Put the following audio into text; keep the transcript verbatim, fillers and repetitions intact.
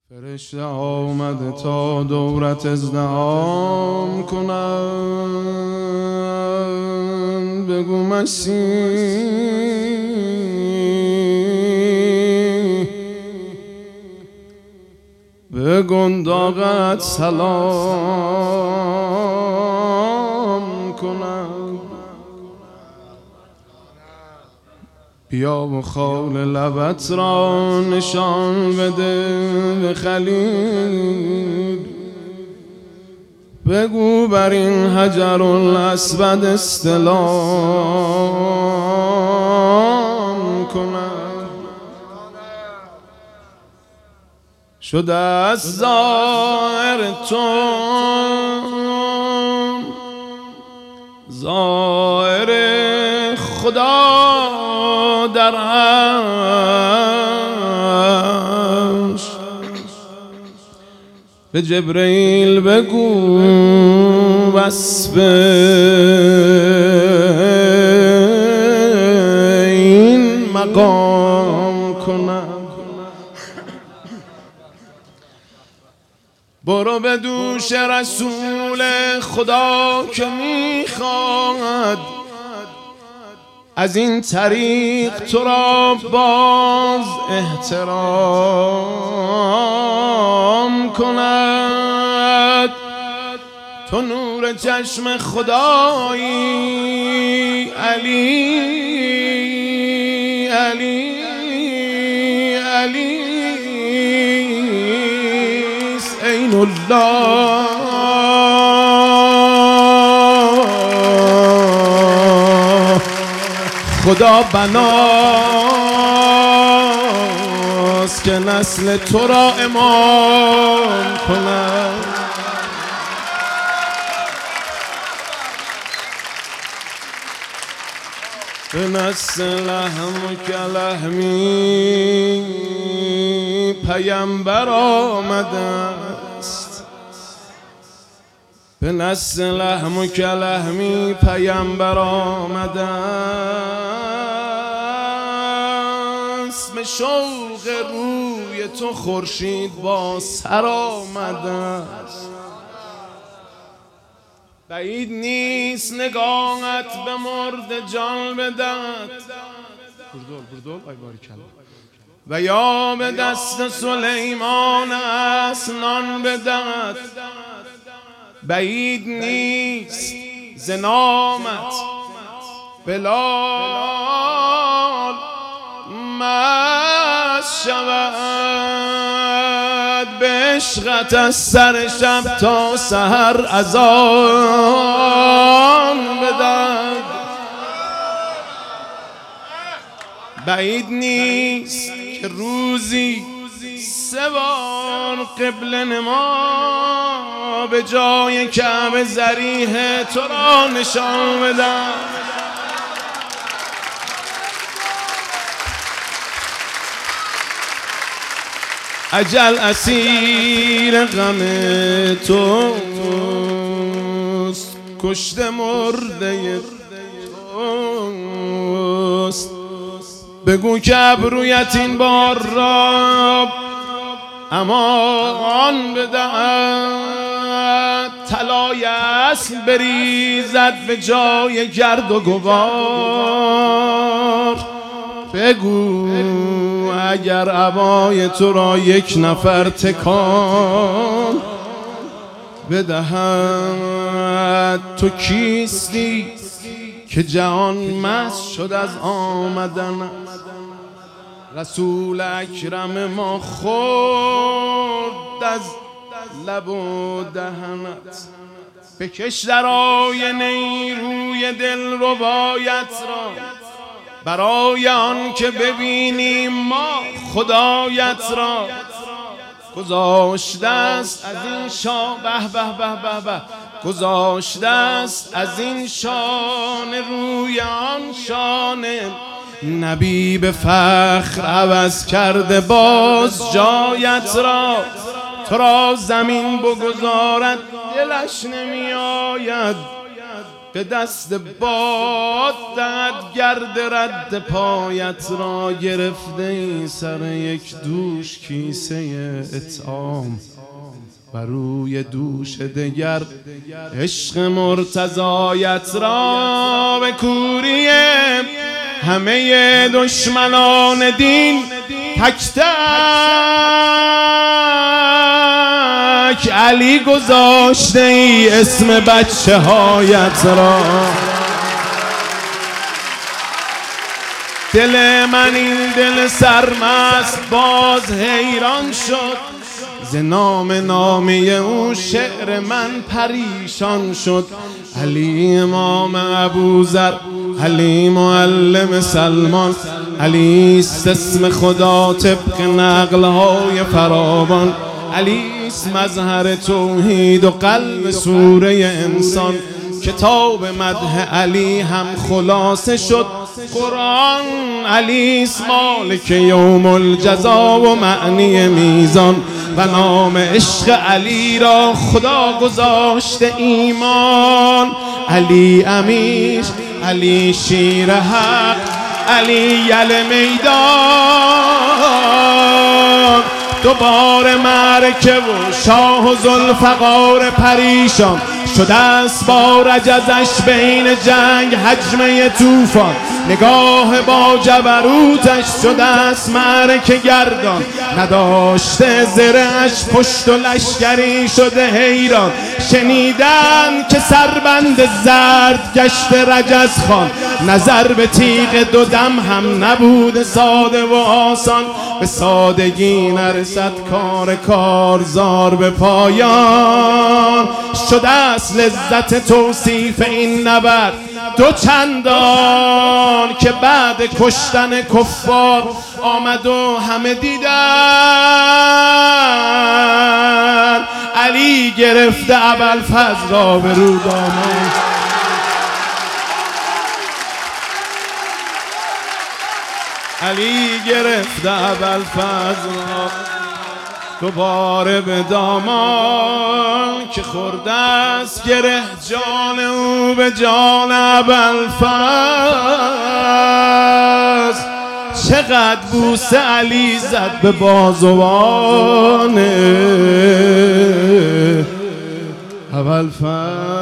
فرشته آمده تا دورت ازدحام کنن. بگو مسیح به گنداقت سلام کنن. بیا و خال لبت را نشان بده به خلیل. بگو بر این حجر الاسود استلام کنم. شده از ظاهر تو ظاهر خدا در عرش. به جبرئیل بگو وصف این مقام کنم. برو به دوش رسول خدا که میخواد از این طریق تو را باز احترام کند. تو نور چشم خدایی علی علی علی عین الله. خدا بناست که نسل تو را امام کند. به نسل لحم که لحمی پیامبر آمده است. به نسل لحم که لحمی پیامبر آمده است. به شوق روی تو خورشید با سر آمده است. بعید نیست نگاهت به مرد جان بدهد و یا به دست سلیمان اسنان بدهد. بعید نیست ز نامت بلال مست شود. به عشقت از سر شب تا سحر اذان بدهد. بعید نیست که روزی سه بار قبله نما به جای کعبه ضریح تو را نشان بدم. اجل اسیر غم توست، کشته مرده توست. بگو که ابرویت این بار را امان بدهد. طلای اصل بریزد به جای گرد و غبار. بگو اگر عبای تو را یک نفر تکان بدهد. تو کیستی که جهان مست شد از آمدن رسول اکرم ما خورد از لب و دهنت. بکش در آینه روی دل ربایت را برای آن که ببینیم ما خدایت را. گذاشته است از این شان به به به به به گذاشته است از این شان روی آن شان. نبی به فخر عوض کرده باز جایت را. تو را زمین بگذارد دلش نمی آید. به دست باد دهد گرد رد پایت را گرفته سر یک دوش کیسه اطعام و روی دوش دگر عشق مرتضایت را به کوری همه دشمنان دین تک تک علی گذاشته ای اسم بچه هایت را. دل من این دل سرمست باز حیران شد ز نام نامه او شعر من پریشان شد. علی امام ابوذر، علی معلم سلمان، علی است اسم خدا طبق نقلهای فراوان، علی است مظهر توحید و قلب سوره انسان. کتاب مدح علی هم خلاصه شد قرآن، علی است مالک یوم الجزا و معنی میزان. و نام عشق علی را خدا گذاشته ایمان. علی امیر، علی شیر حق، علی یل میدان. دوباره معرکه و شاه و ذوالفقار پریشان شده است با رجزش بین جنگ حجمه طوفان. نگاه با جبروتش شده است معرکه گردان، نداشته زرهش پشت و لشکری شده حیران. شنیدن که سربند زرد گشت رجز خان، نظر به تیغ دو دم هم نبود ساده و آسان. به سادگی نرسد کار کارزار به پایان، شده است لذت توصیف این نبرد دو چندان که بعد کشتن کفار آمد و همه دیدن علی گرفته ابوالفضل را به رو دامن. علی گرفته ابوالفضل را دوباره به دامان که خورده است گره جان او به جان ابوالفضل. چقدر بوسه علی زد به بازوان ابوالفضل.